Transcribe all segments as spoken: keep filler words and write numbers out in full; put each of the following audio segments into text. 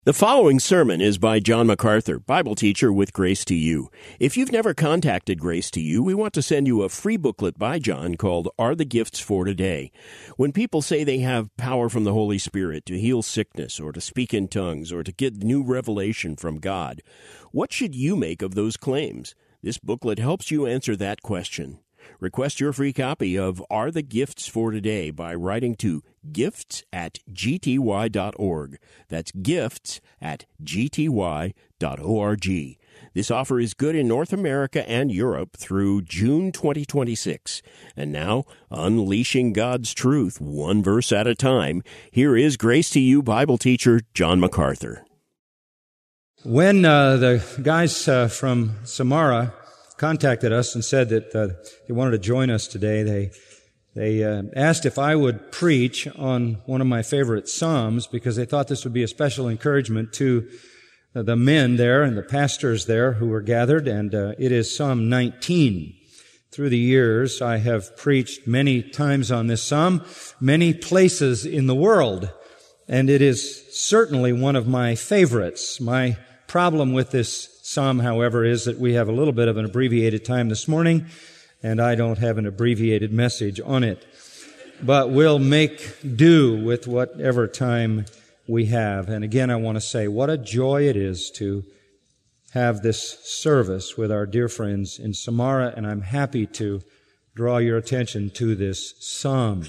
The following sermon is by John MacArthur, Bible teacher with Grace to You. If you've never contacted Grace to You, we want to send you a free booklet by John called Are the Gifts for Today? When people say they have power from the Holy Spirit to heal sickness or to speak in tongues or to get new revelation from God, what should you make of those claims? This booklet helps you answer that question. Request your free copy of Are the Gifts for Today by writing to gifts at g t y dot org. That's gifts at g t y dot org. This offer is good in North America and Europe through June twenty twenty-six. And now, unleashing God's truth one verse at a time, here is Grace to You Bible teacher John MacArthur. When uh, the guys uh, from Samara contacted us and said that uh, they wanted to join us today, they they uh, asked if I would preach on one of my favorite Psalms because they thought this would be a special encouragement to uh, the men there and the pastors there who were gathered, and uh, it is Psalm nineteen. Through the years, I have preached many times on this Psalm, many places in the world, and it is certainly one of my favorites. My problem with this Psalm, however, is that we have a little bit of an abbreviated time this morning, and I don't have an abbreviated message on it. But we'll make do with whatever time we have. And again, I want to say what a joy it is to have this service with our dear friends in Samara, and I'm happy to draw your attention to this Psalm.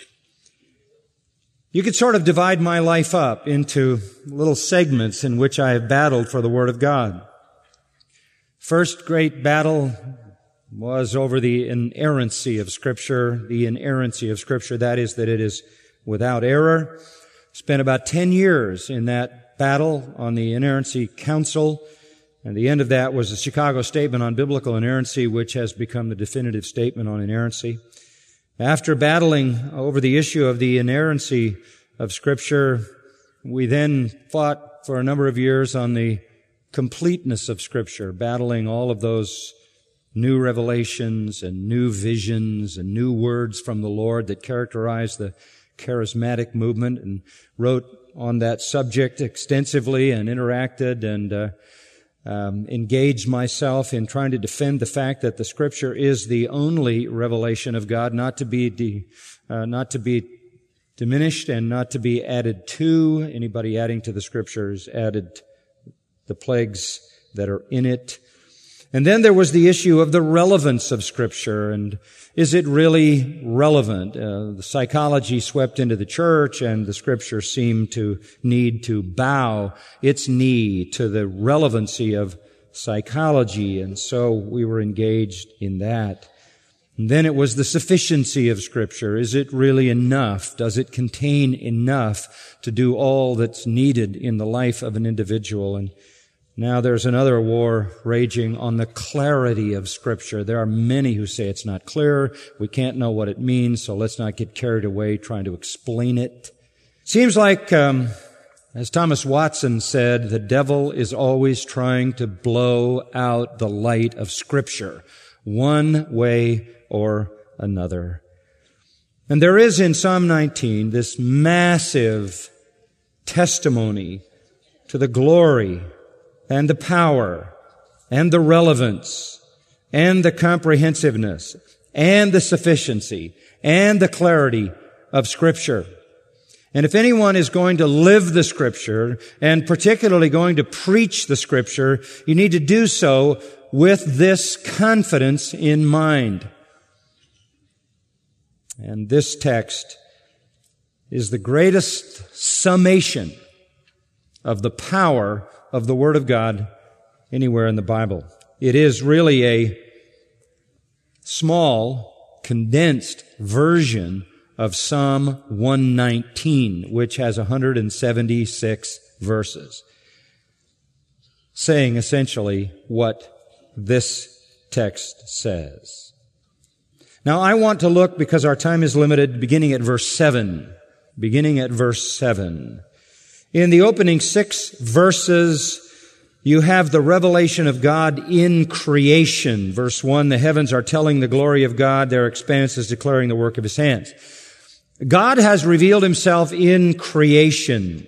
You could sort of divide my life up into little segments in which I have battled for the Word of God. First great battle was over the inerrancy of Scripture, the inerrancy of Scripture, that is, that it is without error. Spent about ten years in that battle on the Inerrancy Council, and the end of that was the Chicago Statement on Biblical Inerrancy, which has become the definitive statement on inerrancy. After battling over the issue of the inerrancy of Scripture, we then fought for a number of years on the completeness of Scripture, battling all of those new revelations and new visions and new words from the Lord that characterize the charismatic movement, and wrote on that subject extensively and interacted and uh, um, engaged myself in trying to defend the fact that the Scripture is the only revelation of God, not to be de, uh, not to be diminished and not to be added to. Anybody adding to the Scriptures added the plagues that are in it. And then there was the issue of the relevance of Scripture, and is it really relevant? Uh, the psychology swept into the church, and the Scripture seemed to need to bow its knee to the relevancy of psychology, and so we were engaged in that. And then it was the sufficiency of Scripture. Is it really enough? Does it contain enough to do all that's needed in the life of an individual? And now there's another war raging on the clarity of Scripture. There are many who say it's not clear. We can't know what it means, so let's not get carried away trying to explain it. Seems like, um, as Thomas Watson said, the devil is always trying to blow out the light of Scripture, one way or another. And there is in Psalm nineteen this massive testimony to the glory and the power and the relevance and the comprehensiveness and the sufficiency and the clarity of Scripture. And if anyone is going to live the Scripture, and particularly going to preach the Scripture, you need to do so with this confidence in mind. And this text is the greatest summation of the power of the Word of God anywhere in the Bible. It is really a small, condensed version of Psalm one nineteen, which has one hundred seventy-six verses, saying essentially what this text says. Now, I want to look, because our time is limited, beginning at verse seven. Beginning at verse seven. In the opening six verses, you have the revelation of God in creation. Verse one, the heavens are telling the glory of God, their expanse is declaring the work of His hands. God has revealed Himself in creation.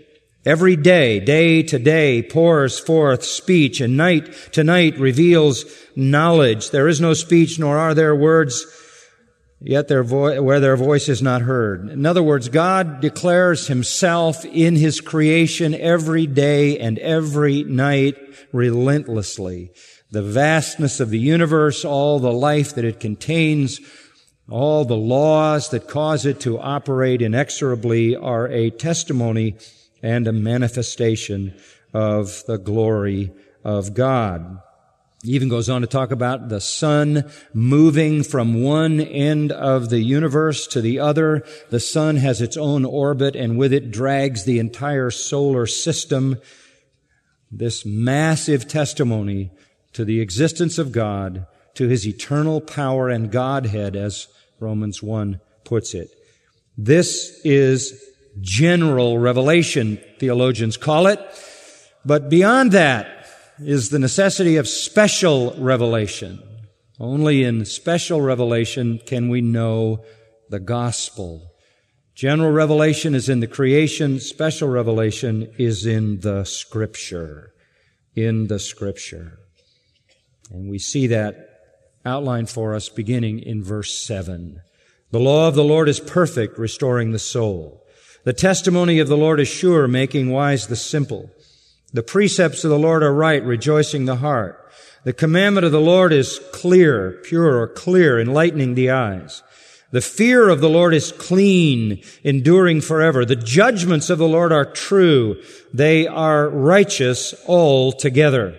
Every day, day to day, pours forth speech, and night to night reveals knowledge. There is no speech, nor are there words, yet their vo- where their voice is not heard. In other words, God declares himself in his creation every day and every night relentlessly. The vastness of the universe, all the life that it contains, all the laws that cause it to operate inexorably are a testimony and a manifestation of the glory of God. He even goes on to talk about the sun moving from one end of the universe to the other. The sun has its own orbit, and with it drags the entire solar system. This massive testimony to the existence of God, to his eternal power and Godhead, as Romans one puts it. This is general revelation, theologians call it. But beyond that is the necessity of special revelation. Only in special revelation can we know the gospel. General revelation is in the creation. Special revelation is in the Scripture. In the Scripture. And we see that outlined for us beginning in verse seven. The law of the Lord is perfect, restoring the soul. The testimony of the Lord is sure, making wise the simple. The precepts of the Lord are right, rejoicing the heart. The commandment of the Lord is clear, pure or clear, enlightening the eyes. The fear of the Lord is clean, enduring forever. The judgments of the Lord are true. They are righteous altogether.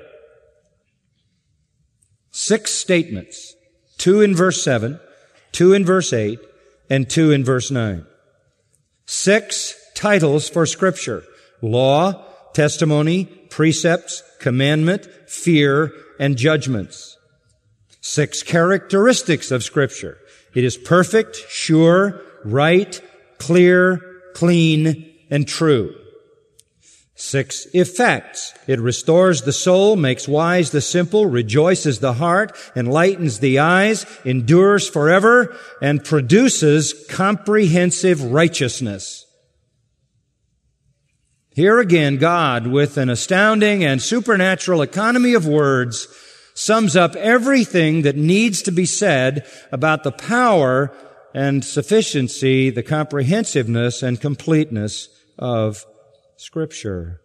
Six statements. Two in verse seven, two in verse eight, and two in verse nine. Six titles for Scripture. Law, testimony, precepts, commandment, fear, and judgments. Six characteristics of Scripture. It is perfect, sure, right, clear, clean, and true. Six effects. It restores the soul, makes wise the simple, rejoices the heart, enlightens the eyes, endures forever, and produces comprehensive righteousness. Here again, God, with an astounding and supernatural economy of words, sums up everything that needs to be said about the power and sufficiency, the comprehensiveness and completeness of Scripture.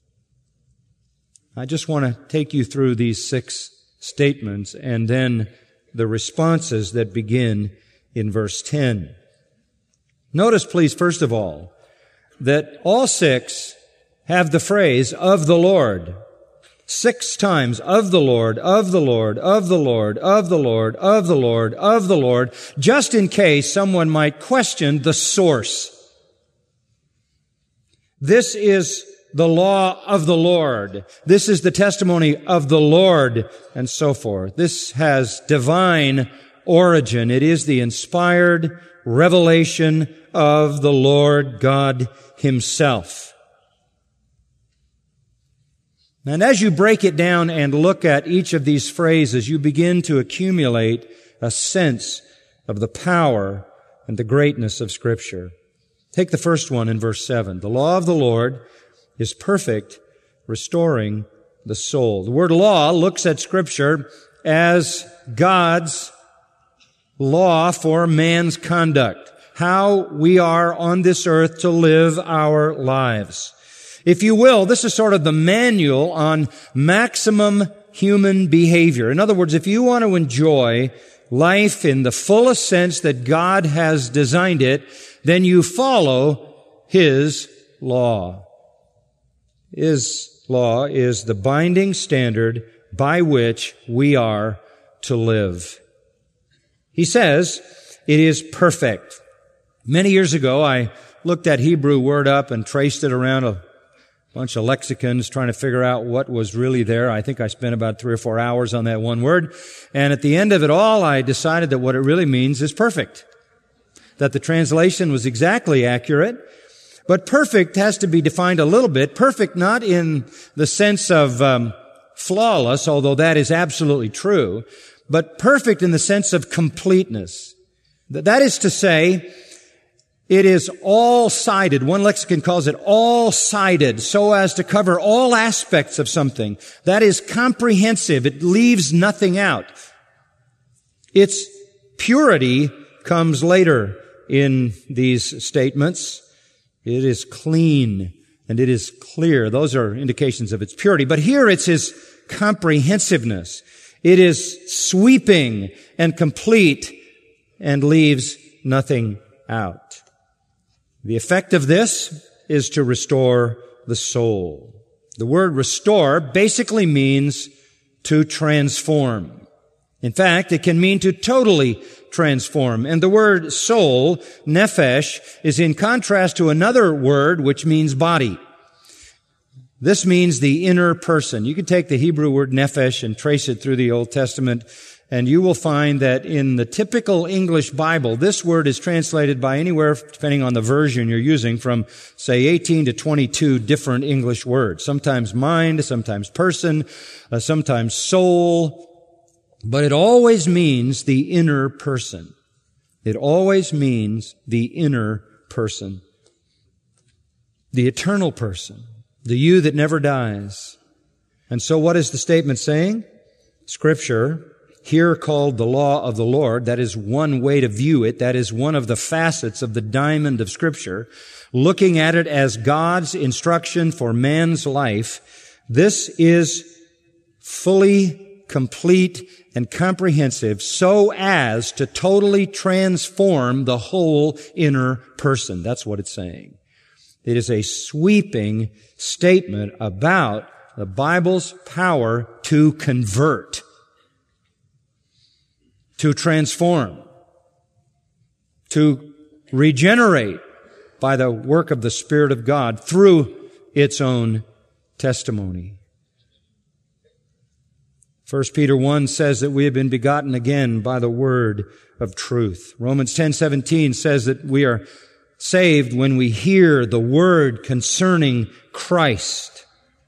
I just want to take you through these six statements and then the responses that begin in verse ten. Notice, please, first of all, that all six have the phrase, of the Lord. Six times, of the Lord, of the Lord, of the Lord, of the Lord, of the Lord, of the Lord, just in case someone might question the source. This is the law of the Lord. This is the testimony of the Lord, and so forth. This has divine origin. It is the inspired revelation of the Lord God Himself. And as you break it down and look at each of these phrases, you begin to accumulate a sense of the power and the greatness of Scripture. Take the first one in verse seven. The law of the Lord is perfect, restoring the soul. The word law looks at Scripture as God's law for man's conduct, how we are on this earth to live our lives. If you will, this is sort of the manual on maximum human behavior. In other words, if you want to enjoy life in the fullest sense that God has designed it, then you follow His law. His law is the binding standard by which we are to live. He says it is perfect. Many years ago, I looked that Hebrew word up and traced it around a bunch of lexicons trying to figure out what was really there. I think I spent about three or four hours on that one word. And at the end of it all, I decided that what it really means is perfect. That the translation was exactly accurate. But perfect has to be defined a little bit. Perfect not in the sense of um, flawless, although that is absolutely true, but perfect in the sense of completeness. That is to say, It is all-sided. One lexicon calls it all-sided, so as to cover all aspects of something. That is comprehensive. It leaves nothing out. Its purity comes later in these statements. It is clean and it is clear. Those are indications of its purity. But here it's His comprehensiveness. It is sweeping and complete and leaves nothing out. The effect of this is to restore the soul. The word restore basically means to transform. In fact, it can mean to totally transform. And the word soul, nephesh, is in contrast to another word which means body. This means the inner person. You can take the Hebrew word nephesh and trace it through the Old Testament, and you will find that in the typical English Bible, this word is translated by anywhere, depending on the version you're using, from, say, eighteen to twenty-two different English words. Sometimes mind, sometimes person, uh, sometimes soul. But it always means the inner person. It always means the inner person. The eternal person. The you that never dies. And so what is the statement saying? Scripture, here called the law of the Lord, that is one way to view it. That is one of the facets of the diamond of Scripture. Looking at it as God's instruction for man's life. This is fully complete and comprehensive so as to totally transform the whole inner person. That's what it's saying. It is a sweeping statement about the Bible's power to convert, to transform, to regenerate by the work of the Spirit of God through its own testimony. First Peter one says that we have been begotten again by the word of truth. Romans ten seventeen says that we are saved when we hear the word concerning Christ.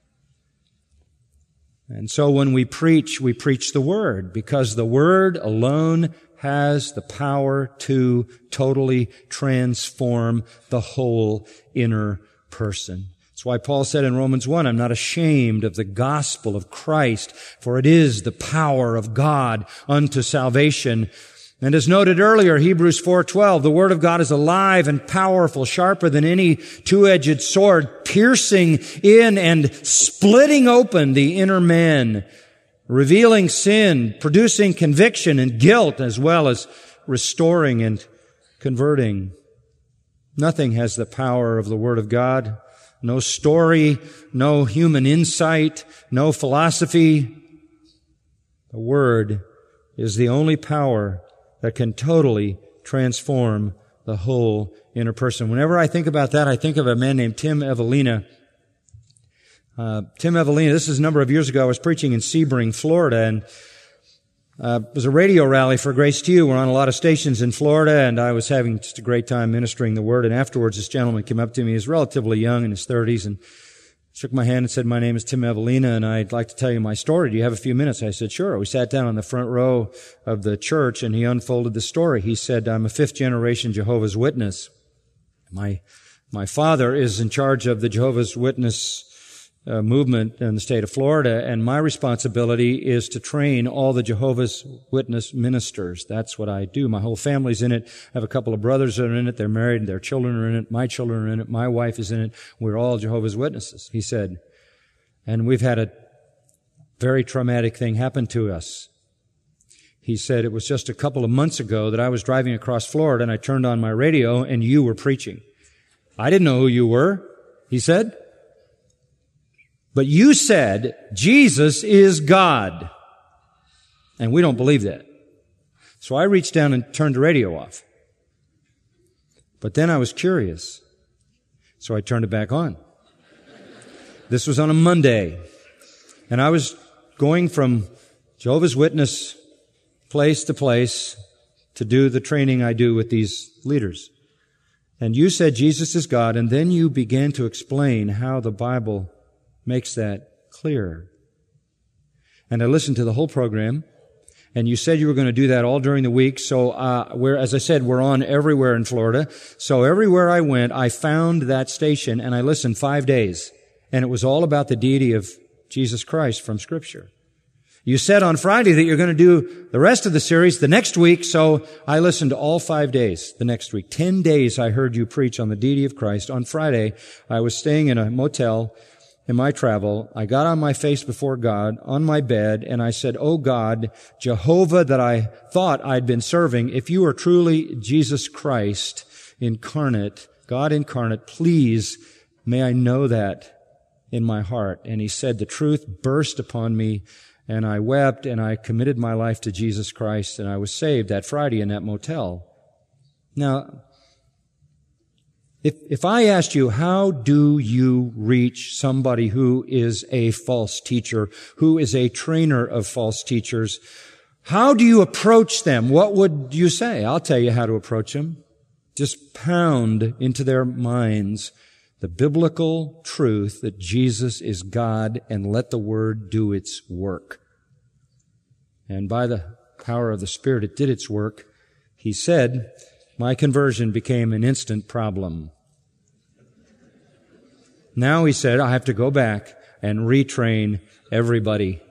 And so when we preach, we preach the word, because the word alone has the power to totally transform the whole inner person. That's why Paul said in Romans one, I'm not ashamed of the gospel of Christ, for it is the power of God unto salvation. And as noted earlier, Hebrews four twelve, the Word of God is alive and powerful, sharper than any two-edged sword, piercing in and splitting open the inner man, revealing sin, producing conviction and guilt, as well as restoring and converting. Nothing has the power of the Word of God. No story, no human insight, no philosophy. The Word is the only power that can totally transform the whole inner person. Whenever I think about that, I think of a man named Tim Evelina. Uh, Tim Evelina, this is a number of years ago. I was preaching in Sebring, Florida, and uh, it was a radio rally for Grace to You. We're on a lot of stations in Florida, and I was having just a great time ministering the Word. And afterwards, this gentleman came up to me. He was relatively young, in his thirties, and shook my hand and said, my name is Tim Evelina, and I'd like to tell you my story. Do you have a few minutes? I said, sure. We sat down on the front row of the church, and he unfolded the story. He said, I'm a fifth-generation Jehovah's Witness. My my father is in charge of the Jehovah's Witness uh, movement in the state of Florida, and my responsibility is to train all the Jehovah's Witness ministers. That's what I do. My whole family's in it. I have a couple of brothers that are in it. They're married. Their children are in it. My children are in it. My wife is in it. We're all Jehovah's Witnesses, he said. And we've had a very traumatic thing happen to us. He said, it was just a couple of months ago that I was driving across Florida and I turned on my radio and you were preaching. I didn't know who you were, he said. But you said, Jesus is God. And we don't believe that. So I reached down and turned the radio off. But then I was curious. So I turned it back on. This was on a Monday. And I was going from Jehovah's Witness place to place to do the training I do with these leaders. And you said Jesus is God, and then you began to explain how the Bible makes that clear. And I listened to the whole program, And you said you were going to do that all during the week. So, uh, we're, as I said, we're on everywhere in Florida. So everywhere I went, I found that station and I listened five days. And it was all about the deity of Jesus Christ from Scripture. You said on Friday that you're going to do the rest of the series the next week. So I listened to all five days the next week. Ten days I heard you preach on the deity of Christ. On Friday, I was staying in a motel in my travel. I got on my face before God on my bed and I said, "Oh God, Jehovah that I thought I'd been serving, if you are truly Jesus Christ incarnate, God incarnate, please may I know that in my heart." And he said, the truth burst upon me and I wept and I committed my life to Jesus Christ and I was saved that Friday in that motel. Now, If, if I asked you, how do you reach somebody who is a false teacher, who is a trainer of false teachers, how do you approach them? What would you say? I'll tell you how to approach them. Just pound into their minds the biblical truth that Jesus is God and let the Word do its work. And by the power of the Spirit, it did its work. He said, my conversion became an instant problem. Now, he said, I have to go back and retrain everybody.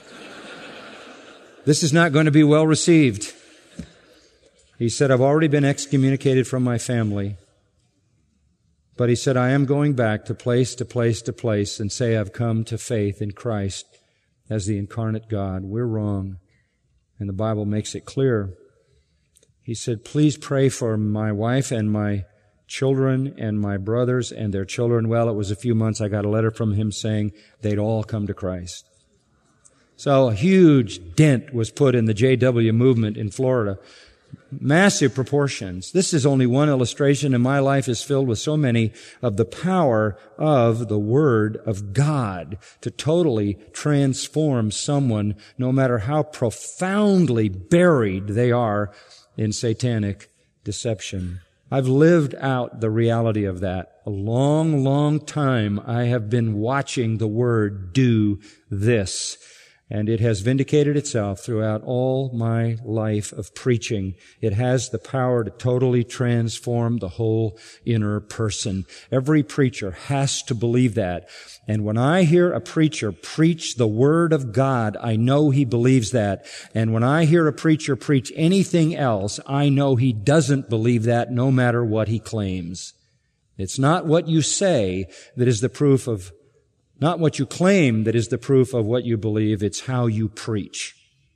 This is not going to be well received. He said, I've already been excommunicated from my family. But he said, I am going back to place to place to place and say I've come to faith in Christ as the incarnate God. We're wrong. And the Bible makes it clear. He said, please pray for my wife and my children and my brothers and their children. Well, it was a few months I got a letter from him saying they'd all come to Christ. So a huge dent was put in the J W movement in Florida. Massive proportions. This is only one illustration, and my life is filled with so many of the power of the Word of God to totally transform someone, no matter how profoundly buried they are in satanic deception. I've lived out the reality of that. A long, long time I have been watching the Word do this. And it has vindicated itself throughout all my life of preaching. It has the power to totally transform the whole inner person. Every preacher has to believe that. And when I hear a preacher preach the Word of God, I know he believes that. And when I hear a preacher preach anything else, I know he doesn't believe that, no matter what he claims. It's not what you say that is the proof of Not what you claim that is the proof of what you believe, it's how you preach.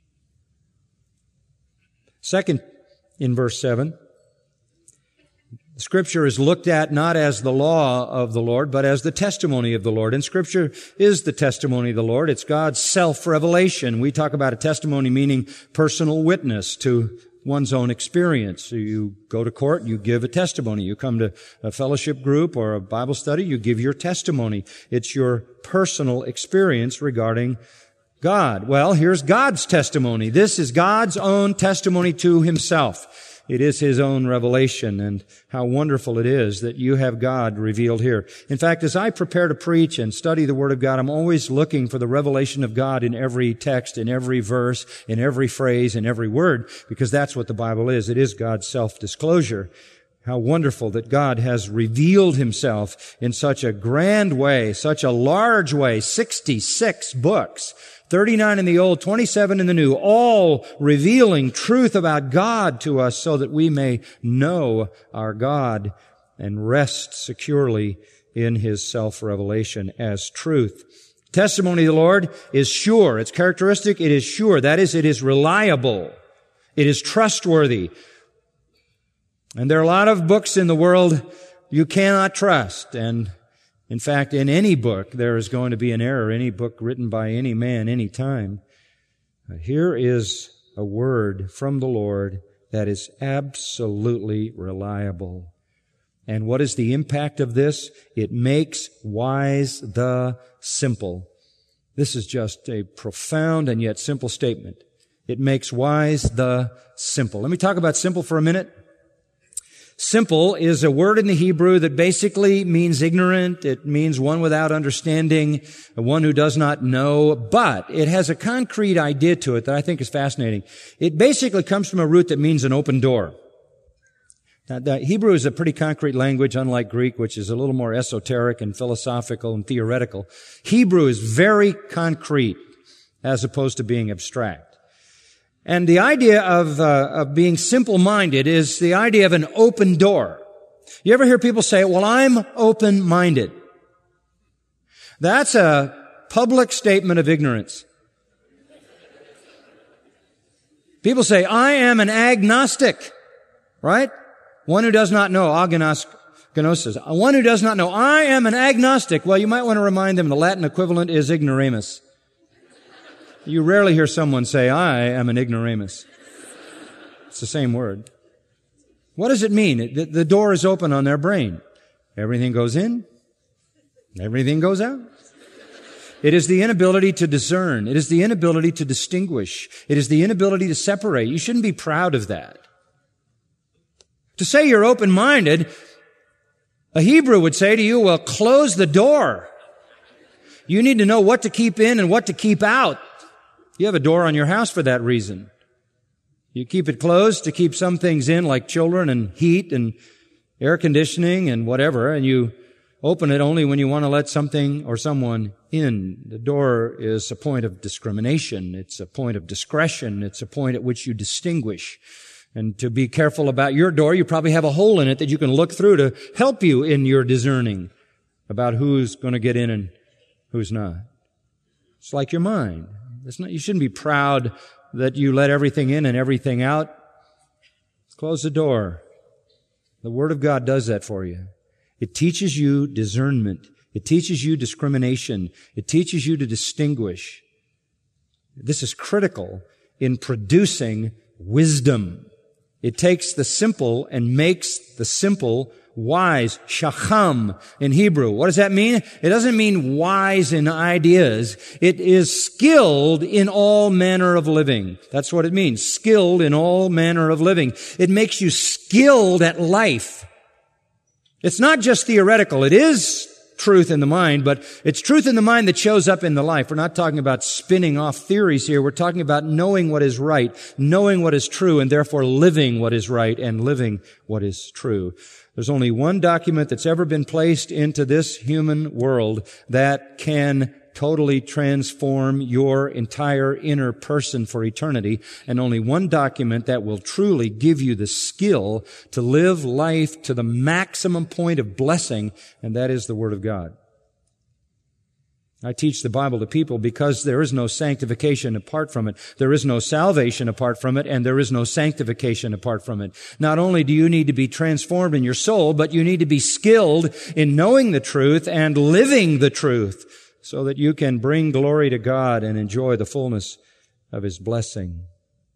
Second, in verse seven, Scripture is looked at not as the law of the Lord, but as the testimony of the Lord. And Scripture is the testimony of the Lord. It's God's self-revelation. We talk about a testimony meaning personal witness to one's own experience. So you go to court, you give a testimony. You come to a fellowship group or a Bible study, you give your testimony. It's your personal experience regarding God. Well, here's God's testimony. This is God's own testimony to Himself. It is His own revelation, and how wonderful it is that you have God revealed here. In fact, as I prepare to preach and study the Word of God, I'm always looking for the revelation of God in every text, in every verse, in every phrase, in every word, because that's what the Bible is. It is God's self-disclosure. How wonderful that God has revealed Himself in such a grand way, such a large way, sixty-six books. thirty-nine in the Old, twenty-seven in the New, all revealing truth about God to us so that we may know our God and rest securely in His self-revelation as truth. Testimony of the Lord is sure. Its characteristic, it is sure. That is, it is reliable. It is trustworthy. And there are a lot of books in the world you cannot trust, and in fact, in any book, there is going to be an error, any book written by any man, any time. Here is a word from the Lord that is absolutely reliable. And what is the impact of this? It makes wise the simple. This is just a profound and yet simple statement. It makes wise the simple. Let me talk about simple for a minute. Simple is a word in the Hebrew that basically means ignorant. It means one without understanding, one who does not know, but it has a concrete idea to it that I think is fascinating. It basically comes from a root that means an open door. Now, the Hebrew is a pretty concrete language, unlike Greek, which is a little more esoteric and philosophical and theoretical. Hebrew is very concrete as opposed to being abstract. And the idea of, uh, of being simple-minded is the idea of an open door. You ever hear people say, well, I'm open-minded? That's a public statement of ignorance. People say, I am an agnostic, right? One who does not know, agnos, gnosis. One who does not know, I am an agnostic. Well, you might want to remind them the Latin equivalent is ignoramus. You rarely hear someone say, I am an ignoramus. It's the same word. What does it mean? The, the door is open on their brain. Everything goes in. Everything goes out. It is the inability to discern. It is the inability to distinguish. It is the inability to separate. You shouldn't be proud of that. To say you're open-minded, a Hebrew would say to you, well, close the door. You need to know what to keep in and what to keep out. You have a door on your house for that reason. You keep it closed to keep some things in, like children and heat and air conditioning and whatever, and you open it only when you want to let something or someone in. The door is a point of discrimination. It's a point of discretion. It's a point at which you distinguish. And to be careful about your door, you probably have a hole in it that you can look through to help you in your discerning about who's going to get in and who's not. It's like your mind. It's not, you shouldn't be proud that you let everything in and everything out. Close the door. The Word of God does that for you. It teaches you discernment. It teaches you discrimination. It teaches you to distinguish. This is critical in producing wisdom. It takes the simple and makes the simple wise. Shacham in Hebrew. What does that mean? It doesn't mean wise in ideas. It is skilled in all manner of living. That's what it means. Skilled in all manner of living. It makes you skilled at life. It's not just theoretical. It is truth in the mind, but it's truth in the mind that shows up in the life. We're not talking about spinning off theories here. We're talking about knowing what is right, knowing what is true, and therefore living what is right and living what is true. There's only one document that's ever been placed into this human world that can totally transform your entire inner person for eternity, and only one document that will truly give you the skill to live life to the maximum point of blessing, and that is the Word of God. I teach the Bible to people because there is no sanctification apart from it. There is no salvation apart from it, and there is no sanctification apart from it. Not only do you need to be transformed in your soul, but you need to be skilled in knowing the truth and living the truth so that you can bring glory to God and enjoy the fullness of His blessing.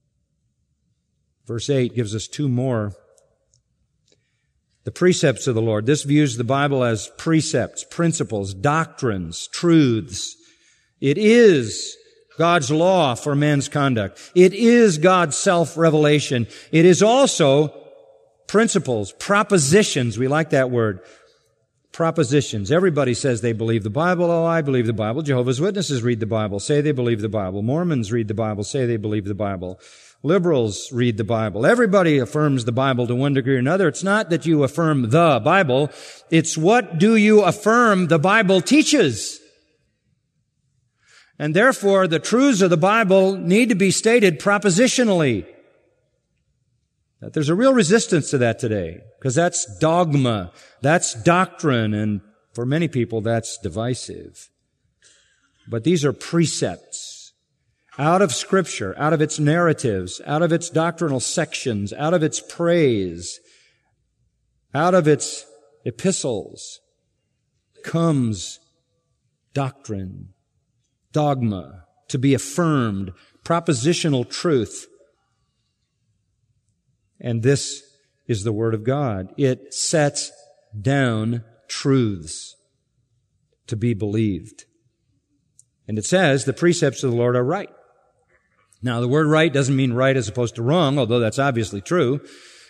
Verse eight gives us two more. The precepts of the Lord. This views the Bible as precepts, principles, doctrines, truths. It is God's law for men's conduct. It is God's self-revelation. It is also principles, propositions. We like that word. Propositions. Everybody says they believe the Bible. Oh, I believe the Bible. Jehovah's Witnesses read the Bible, say they believe the Bible. Mormons read the Bible, say they believe the Bible. Liberals read the Bible. Everybody affirms the Bible to one degree or another. It's not that you affirm the Bible. It's what do you affirm the Bible teaches. And therefore, the truths of the Bible need to be stated propositionally. That there's a real resistance to that today, because that's dogma, that's doctrine, and for many people that's divisive. But these are precepts out of Scripture, out of its narratives, out of its doctrinal sections, out of its praise, out of its epistles comes doctrine, dogma, to be affirmed, propositional truth. And this is the Word of God. It sets down truths to be believed. And it says the precepts of the Lord are right. Now, the word right doesn't mean right as opposed to wrong, although that's obviously true.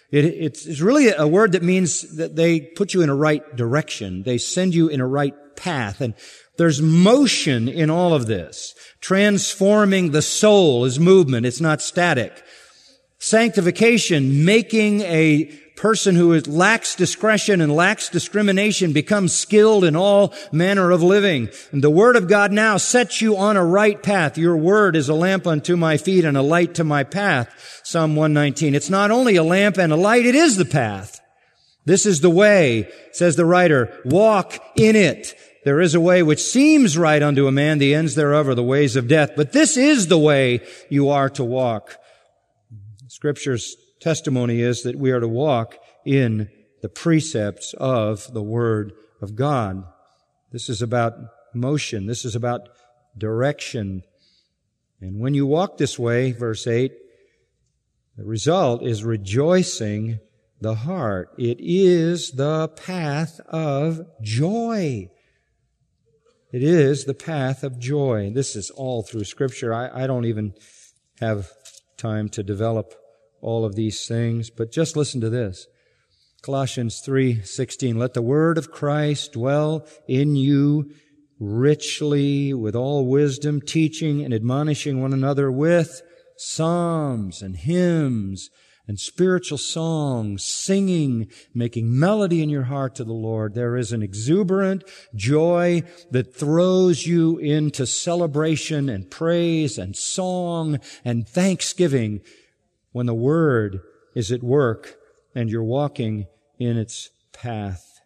It, it's, it's really a word that means that they put you in a right direction. They send you in a right path. And there's motion in all of this. Transforming the soul is movement. It's not static. Sanctification, making a person who is, lacks discretion and lacks discrimination becomes skilled in all manner of living. And the Word of God now sets you on a right path. Your Word is a lamp unto my feet and a light to my path. Psalm one nineteen. It's not only a lamp and a light, it is the path. This is the way, says the writer, walk in it. There is a way which seems right unto a man, the ends thereof are the ways of death. But this is the way you are to walk. Scripture's testimony is that we are to walk in the precepts of the Word of God. This is about motion. This is about direction. And when you walk this way, verse eight, the result is rejoicing the heart. It is the path of joy. It is the path of joy. This is all through Scripture. I, I don't even have time to develop all of these things, but just listen to this. Colossians three sixteen, let the word of Christ dwell in you richly with all wisdom, teaching and admonishing one another with psalms and hymns and spiritual songs, singing, making melody in your heart to the Lord. There is an exuberant joy that throws you into celebration and praise and song and thanksgiving when the Word is at work and you're walking in its path.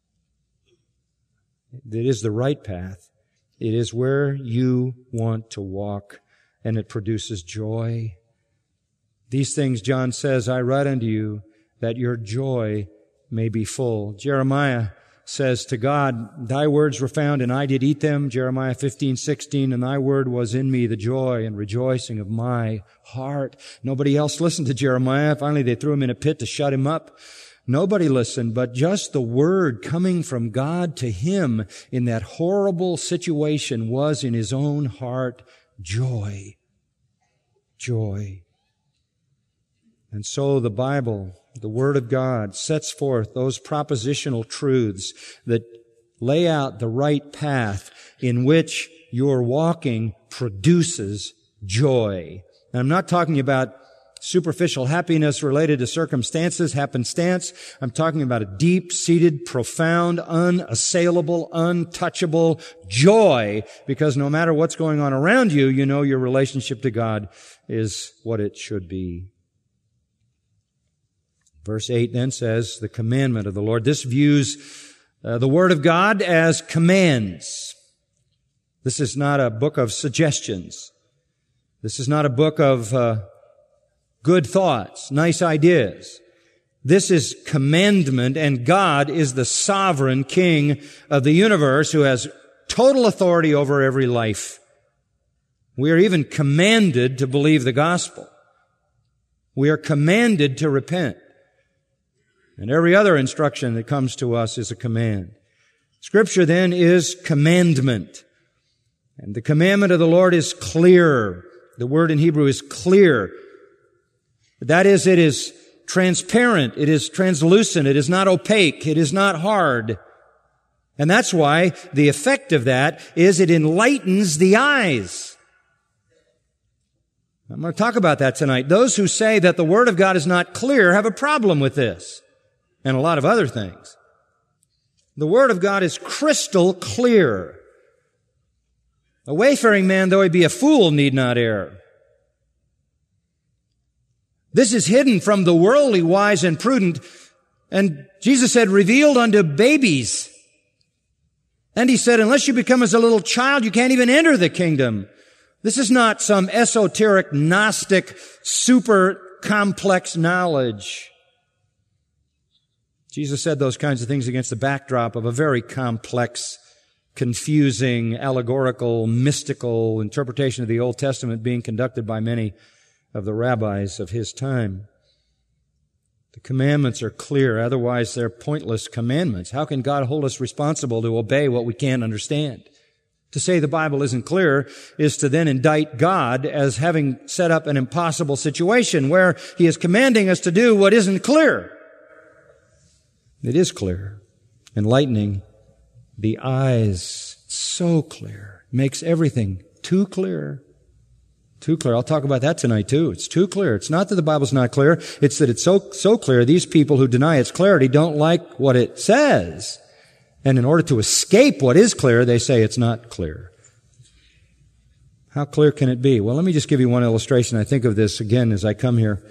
It is the right path. It is where you want to walk, and it produces joy. These things, John says, I write unto you that your joy may be full. Jeremiah says to God, thy words were found and I did eat them. Jeremiah fifteen sixteen, and thy word was in me the joy and rejoicing of my heart. Nobody else listened to Jeremiah. Finally, they threw him in a pit to shut him up. Nobody listened, but just the word coming from God to him in that horrible situation was in his own heart joy. Joy. And so the Bible, the Word of God, sets forth those propositional truths that lay out the right path in which your walking produces joy. And I'm not talking about superficial happiness related to circumstances, happenstance. I'm talking about a deep-seated, profound, unassailable, untouchable joy, because no matter what's going on around you, you know your relationship to God is what it should be. Verse eight then says, the commandment of the Lord. This views uh, the Word of God as commands. This is not a book of suggestions. This is not a book of uh, good thoughts, nice ideas. This is commandment, and God is the sovereign King of the universe who has total authority over every life. We are even commanded to believe the gospel. We are commanded to repent. And every other instruction that comes to us is a command. Scripture then is commandment. And the commandment of the Lord is clear. The word in Hebrew is clear. That is, it is transparent. It is translucent. It is not opaque. It is not hard. And that's why the effect of that is it enlightens the eyes. I'm going to talk about that tonight. Those who say that the Word of God is not clear have a problem with this. And a lot of other things. The Word of God is crystal clear. A wayfaring man, though he be a fool, need not err. This is hidden from the worldly wise and prudent. And Jesus said, revealed unto babies. And he said, unless you become as a little child, you can't even enter the kingdom. This is not some esoteric, Gnostic, super complex knowledge. Jesus said those kinds of things against the backdrop of a very complex, confusing, allegorical, mystical interpretation of the Old Testament being conducted by many of the rabbis of his time. The commandments are clear, otherwise they're pointless commandments. How can God hold us responsible to obey what we can't understand? To say the Bible isn't clear is to then indict God as having set up an impossible situation where He is commanding us to do what isn't clear. It is clear. Enlightening the eyes. So clear. Makes everything too clear. Too clear. I'll talk about that tonight too. It's too clear. It's not that the Bible's not clear. It's that it's so, so clear. These people who deny its clarity don't like what it says. And in order to escape what is clear, they say it's not clear. How clear can it be? Well, let me just give you one illustration. I think of this again as I come here.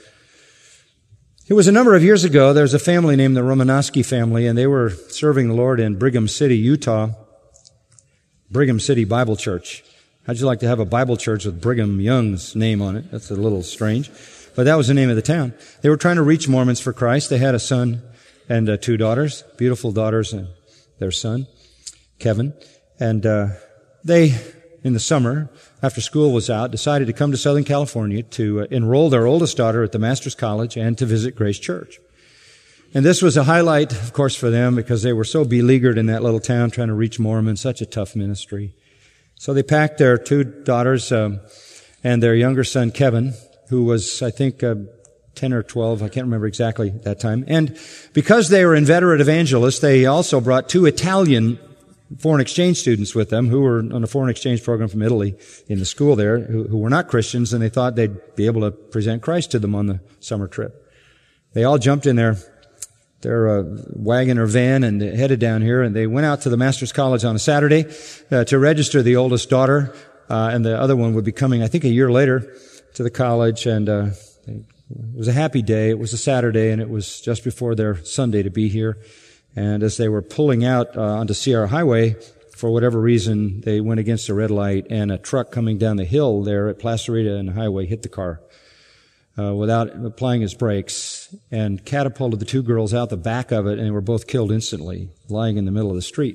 It was a number of years ago. There was a family named the Romanowski family, and they were serving the Lord in Brigham City, Utah. Brigham City Bible Church. How'd you like to have a Bible church with Brigham Young's name on it? That's a little strange. But that was the name of the town. They were trying to reach Mormons for Christ. They had a son and uh, two daughters, beautiful daughters, and their son, Kevin. And uh, they, in the summer, after school was out, decided to come to Southern California to uh, enroll their oldest daughter at the Master's College and to visit Grace Church. And this was a highlight, of course, for them because they were so beleaguered in that little town trying to reach Mormons, such a tough ministry. So they packed their two daughters um, and their younger son, Kevin, who was, I think, uh, ten or twelve, I can't remember exactly at that time. And because they were inveterate evangelists, they also brought two Italian foreign exchange students with them who were on a foreign exchange program from Italy in the school there, who, who were not Christians, and they thought they'd be able to present Christ to them on the summer trip. They all jumped in their their uh, wagon or van and headed down here, and they went out to the Master's College on a Saturday uh, to register the oldest daughter, uh, and the other one would be coming, I think, a year later to the college, and uh, it was a happy day. It was a Saturday, and it was just before their Sunday to be here. And as they were pulling out uh, onto Sierra Highway, for whatever reason, they went against a red light, and a truck coming down the hill there at Placerita and the highway hit the car uh, without applying its brakes and catapulted the two girls out the back of it, and they were both killed instantly, lying in the middle of the street.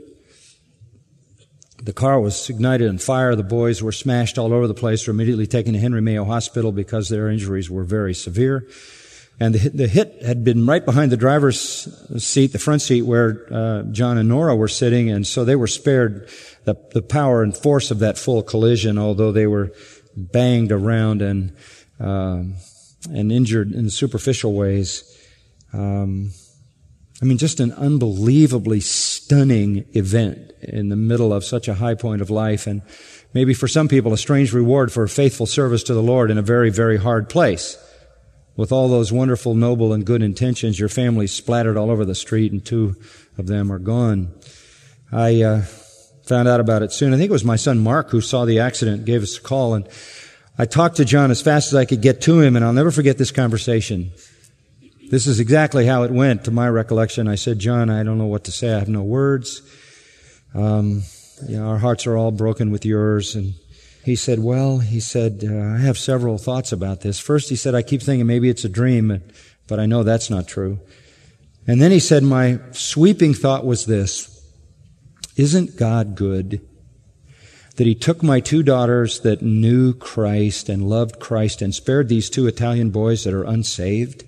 The car was ignited on fire. The boys were smashed all over the place, were immediately taken to Henry Mayo Hospital because their injuries were very severe. And the hit, the hit had been right behind the driver's seat, the front seat, where uh, John and Nora were sitting, and so they were spared the, the power and force of that full collision, although they were banged around and uh, and injured in superficial ways. Um, I mean, just an unbelievably stunning event in the middle of such a high point of life, and maybe for some people a strange reward for faithful service to the Lord in a very, very hard place. With all those wonderful, noble, and good intentions, your family's splattered all over the street, and two of them are gone. I uh, found out about it soon. I think it was my son Mark who saw the accident, gave us a call, and I talked to John as fast as I could get to him, and I'll never forget this conversation. This is exactly how it went, to my recollection. I said, John, I don't know what to say. I have no words. Um, you know, our hearts are all broken with yours. And he said, well, he said, uh, I have several thoughts about this. First, he said, I keep thinking maybe it's a dream, but I know that's not true. And then he said, my sweeping thought was this: isn't God good that He took my two daughters that knew Christ and loved Christ and spared these two Italian boys that are unsaved?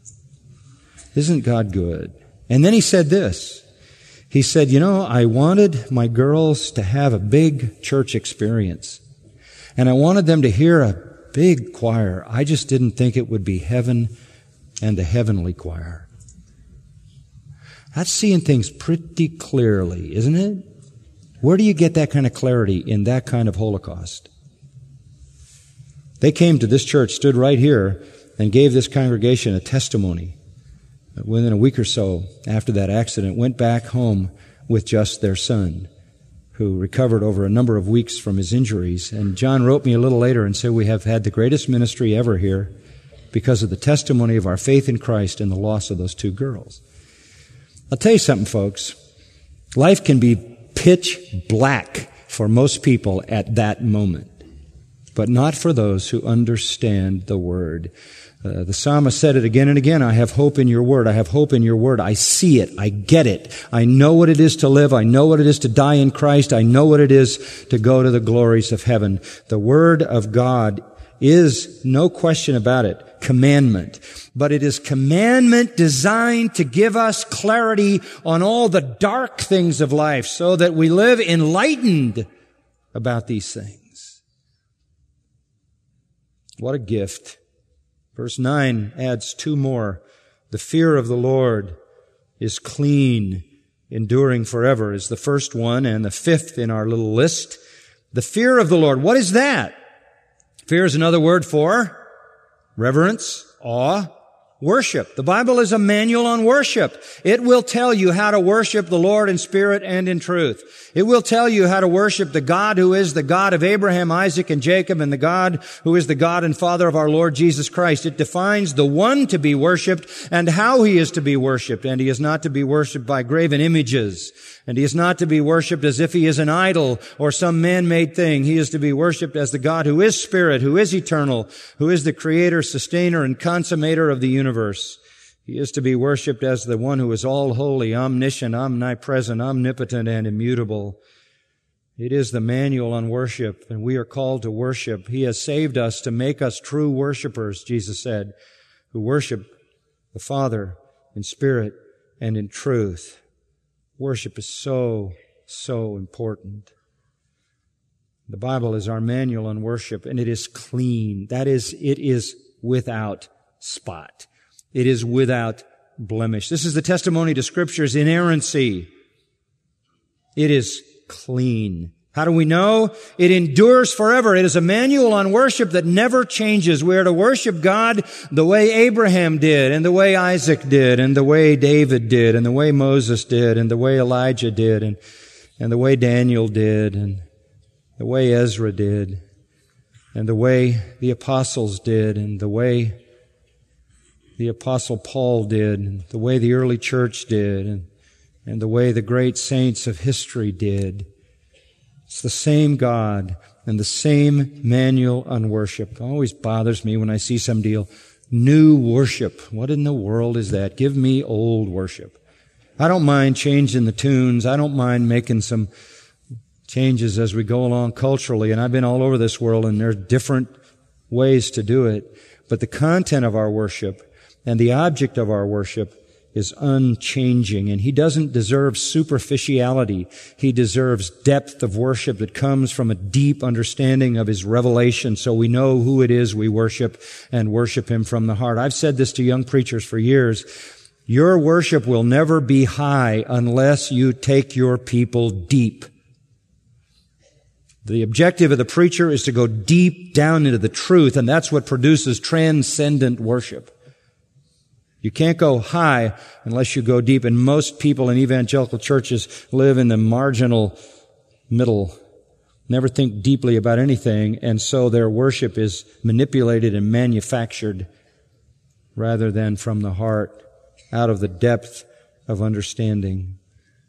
Isn't God good? And then he said this. He said, you know, I wanted my girls to have a big church experience. And I wanted them to hear a big choir. I just didn't think it would be heaven and the heavenly choir. That's seeing things pretty clearly, isn't it? Where do you get that kind of clarity in that kind of Holocaust? They came to this church, stood right here, and gave this congregation a testimony. Within a week or so after that accident, went back home with just their son, who recovered over a number of weeks from his injuries. And John wrote me a little later and said, we have had the greatest ministry ever here because of the testimony of our faith in Christ and the loss of those two girls. I'll tell you something, folks. Life can be pitch black for most people at that moment, but not for those who understand the Word. Uh, the psalmist said it again and again, I have hope in your word, I have hope in your word, I see it, I get it, I know what it is to live, I know what it is to die in Christ, I know what it is to go to the glories of heaven. The Word of God is, no question about it, commandment. But it is commandment designed to give us clarity on all the dark things of life so that we live enlightened about these things. What a gift. Verse nine adds two more. The fear of the Lord is clean, enduring forever is the first one, and the fifth in our little list. The fear of the Lord. What is that? Fear is another word for reverence, awe, worship. The Bible is a manual on worship. It will tell you how to worship the Lord in spirit and in truth. It will tell you how to worship the God who is the God of Abraham, Isaac, and Jacob, and the God who is the God and Father of our Lord Jesus Christ. It defines the one to be worshiped and how he is to be worshiped. And he is not to be worshiped by graven images. And he is not to be worshiped as if he is an idol or some man-made thing. He is to be worshiped as the God who is spirit, who is eternal, who is the creator, sustainer, and consummator of the universe. He is to be worshiped as the one who is all holy, omniscient, omnipresent, omnipotent, and immutable. It is the manual on worship, and we are called to worship. He has saved us to make us true worshipers, Jesus said, who worship the Father in spirit and in truth. Worship is so, so important. The Bible is our manual on worship, and it is clean. That is, it is without spot. It is without blemish. This is the testimony to Scripture's inerrancy. It is clean. How do we know? It endures forever. It is a manual on worship that never changes. We are to worship God the way Abraham did, and the way Isaac did, and the way David did, and the way Moses did, and the way Elijah did, and, and the way Daniel did, and the way Ezra did, and the way the apostles did, and the way the Apostle Paul did, and the way the early church did, and, and the way the great saints of history did. It's the same God and the same manual on worship. It always bothers me when I see some deal, new worship. What in the world is that? Give me old worship. I don't mind changing the tunes. I don't mind making some changes as we go along culturally. And I've been all over this world, and there are different ways to do it. But the content of our worship and the object of our worship is unchanging, and he doesn't deserve superficiality. He deserves depth of worship that comes from a deep understanding of his revelation, so we know who it is we worship and worship him from the heart. I've said this to young preachers for years. Your worship will never be high unless you take your people deep. The objective of the preacher is to go deep down into the truth, and that's what produces transcendent worship. You can't go high unless you go deep, and most people in evangelical churches live in the marginal middle, never think deeply about anything, and so their worship is manipulated and manufactured rather than from the heart, out of the depth of understanding.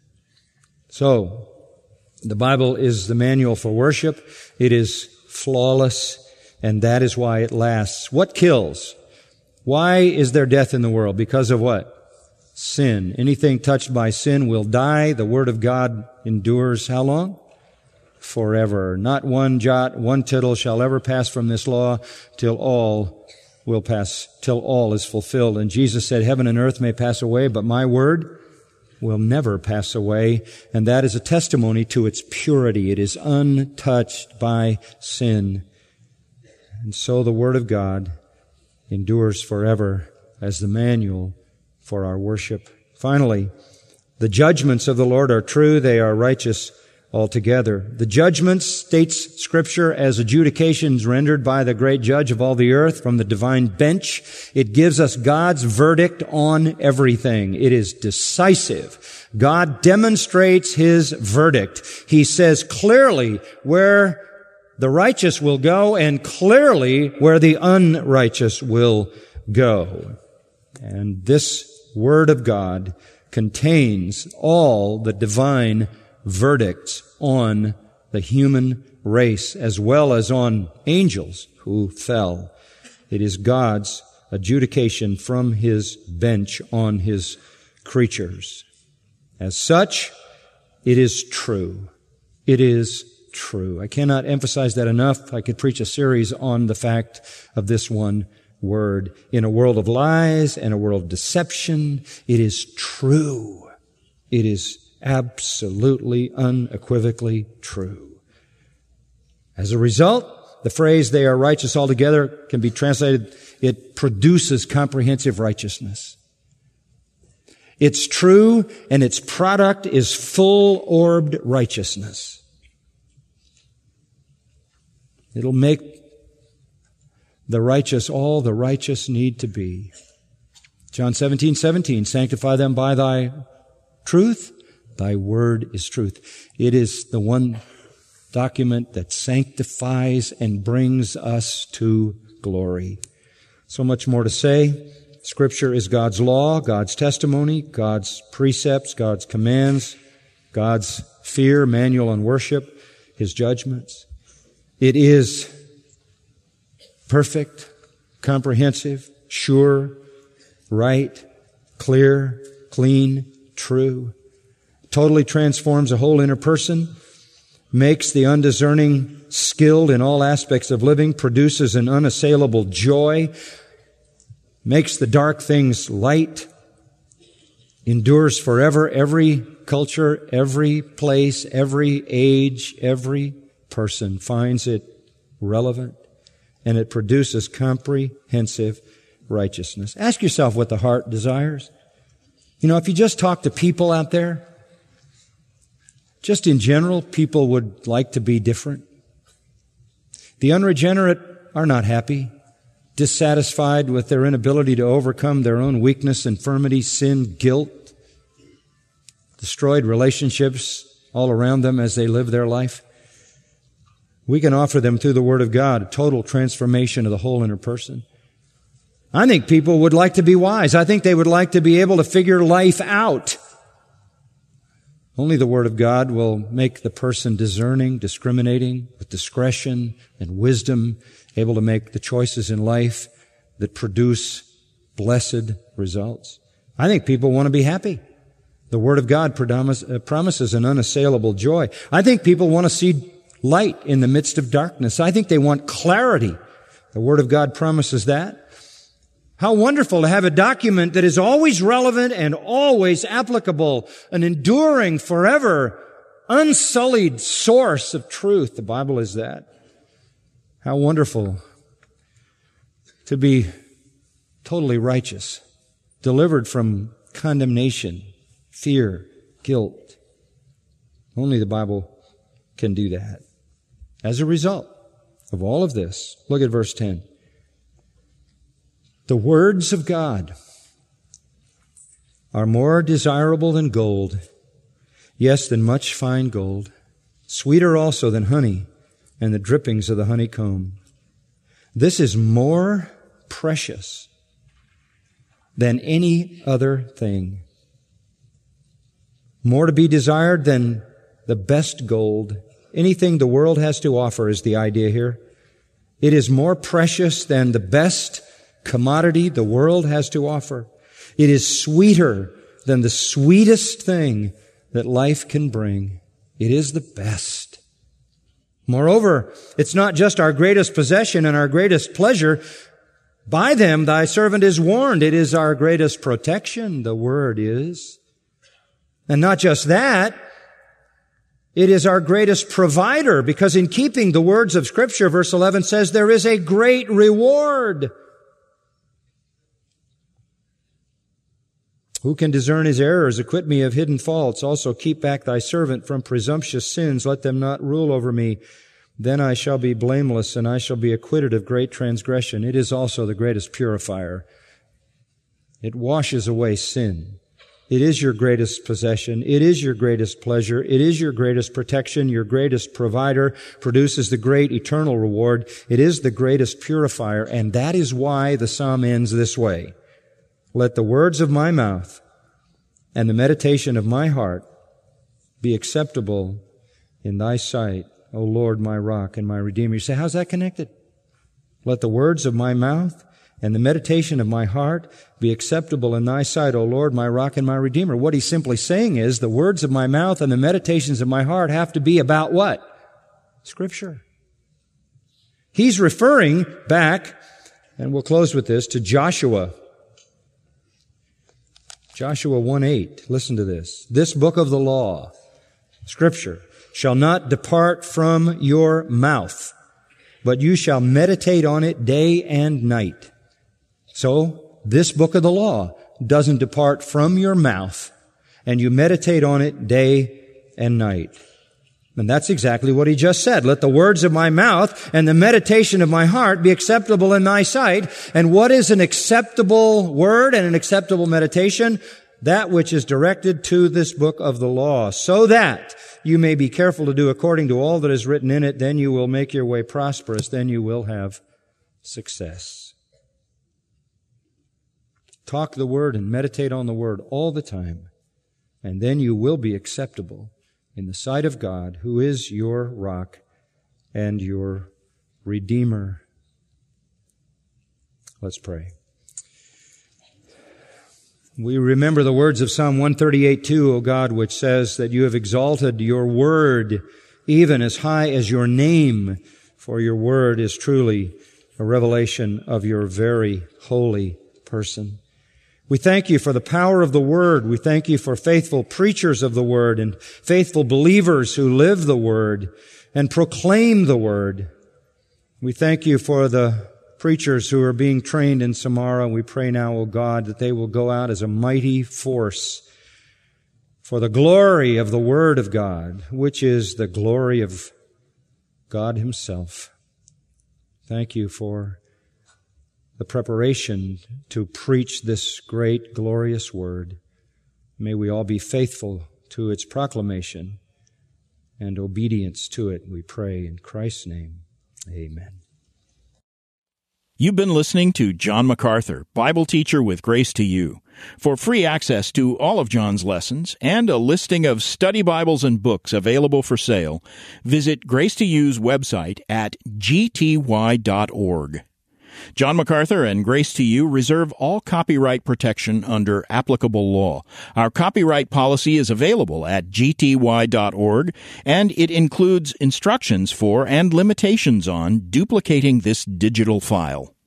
So, the Bible is the manual for worship. It is flawless, and that is why it lasts. What kills? Why is there death in the world? Because of what? Sin. Anything touched by sin will die. The Word of God endures how long? Forever. Not one jot, one tittle shall ever pass from this law till all will pass, till all is fulfilled. And Jesus said, heaven and earth may pass away, but my word will never pass away. And that is a testimony to its purity. It is untouched by sin. And so the Word of God endures forever as the manual for our worship. Finally, the judgments of the Lord are true. They are righteous altogether. The judgments, states Scripture, as adjudications rendered by the great judge of all the earth from the divine bench. It gives us God's verdict on everything. It is decisive. God demonstrates His verdict. He says clearly where the righteous will go, and clearly where the unrighteous will go. And this Word of God contains all the divine verdicts on the human race, as well as on angels who fell. It is God's adjudication from His bench on His creatures. As such, it is true. It is true. I cannot emphasize that enough. I could preach a series on the fact of this one word. In a world of lies and a world of deception, it is true. It is absolutely, unequivocally true. As a result, the phrase, they are righteous altogether, can be translated, it produces comprehensive righteousness. It's true, and its product is full-orbed righteousness. It'll make the righteous all the righteous need to be. John seventeen seventeen, sanctify them by thy truth. Thy word is truth. It is the one document that sanctifies and brings us to glory. So much more to say. Scripture is God's law, God's testimony, God's precepts, God's commands, God's fear, manual on worship, His judgments. It is perfect, comprehensive, sure, right, clear, clean, true. Totally transforms a whole inner person, makes the undiscerning skilled in all aspects of living, produces an unassailable joy, makes the dark things light, endures forever. Every culture, every place, every age, every person finds it relevant, and it produces comprehensive righteousness. Ask yourself what the heart desires. You know, if you just talk to people out there, just in general, people would like to be different. The unregenerate are not happy, dissatisfied with their inability to overcome their own weakness, infirmity, sin, guilt, destroyed relationships all around them as they live their life. We can offer them through the Word of God a total transformation of the whole inner person. I think people would like to be wise. I think they would like to be able to figure life out. Only the Word of God will make the person discerning, discriminating, with discretion and wisdom, able to make the choices in life that produce blessed results. I think people want to be happy. The Word of God promises an unassailable joy. I think people want to see light in the midst of darkness. I think they want clarity. The Word of God promises that. How wonderful to have a document that is always relevant and always applicable, an enduring, forever, unsullied source of truth. The Bible is that. How wonderful to be totally righteous, delivered from condemnation, fear, guilt. Only the Bible can do that. As a result of all of this, look at verse ten. The words of God are more desirable than gold, yes, than much fine gold, sweeter also than honey and the drippings of the honeycomb. This is more precious than any other thing, more to be desired than the best gold. Anything the world has to offer is the idea here. It is more precious than the best commodity the world has to offer. It is sweeter than the sweetest thing that life can bring. It is the best. Moreover, it's not just our greatest possession and our greatest pleasure. By them thy servant is warned. It is our greatest protection, the Word is. And not just that, it is our greatest provider, because in keeping the words of Scripture, verse eleven says, there is a great reward. Who can discern his errors? Acquit me of hidden faults. Also keep back thy servant from presumptuous sins. Let them not rule over me. Then I shall be blameless, and I shall be acquitted of great transgression. It is also the greatest purifier. It washes away sin. It is your greatest possession. It is your greatest pleasure. It is your greatest protection, your greatest provider, produces the great eternal reward. It is the greatest purifier, and that is why the psalm ends this way. Let the words of my mouth and the meditation of my heart be acceptable in thy sight, O Lord, my rock and my redeemer. You say, how's that connected? Let the words of my mouth and the meditation of my heart be acceptable in thy sight, O Lord, my rock and my redeemer. What he's simply saying is the words of my mouth and the meditations of my heart have to be about what? Scripture. He's referring back, and we'll close with this, to Joshua. Joshua one eight. Listen to this. This book of the law, Scripture, shall not depart from your mouth, but you shall meditate on it day and night. So, this book of the law doesn't depart from your mouth, and you meditate on it day and night. And that's exactly what he just said. Let the words of my mouth and the meditation of my heart be acceptable in thy sight. And what is an acceptable word and an acceptable meditation? That which is directed to this book of the law, so that you may be careful to do according to all that is written in it. Then you will make your way prosperous. Then you will have success. Talk the word and meditate on the word all the time, and then you will be acceptable in the sight of God, who is your rock and your Redeemer. Let's pray. We remember the words of Psalm one thirty-eight two, O God, which says that you have exalted your word even as high as your name, for your word is truly a revelation of your very holy person. We thank you for the power of the Word. We thank you for faithful preachers of the Word and faithful believers who live the Word and proclaim the Word. We thank you for the preachers who are being trained in Samara. We pray now, O God, that they will go out as a mighty force for the glory of the Word of God, which is the glory of God Himself. Thank you for the preparation to preach this great, glorious word. May we all be faithful to its proclamation and obedience to it, we pray in Christ's name. Amen. You've been listening to John MacArthur, Bible teacher with Grace to You. For free access to all of John's lessons and a listing of study Bibles and books available for sale, visit Grace to You's website at g t y dot org. John MacArthur and Grace to You reserve all copyright protection under applicable law. Our copyright policy is available at g t y dot org, and it includes instructions for and limitations on duplicating this digital file.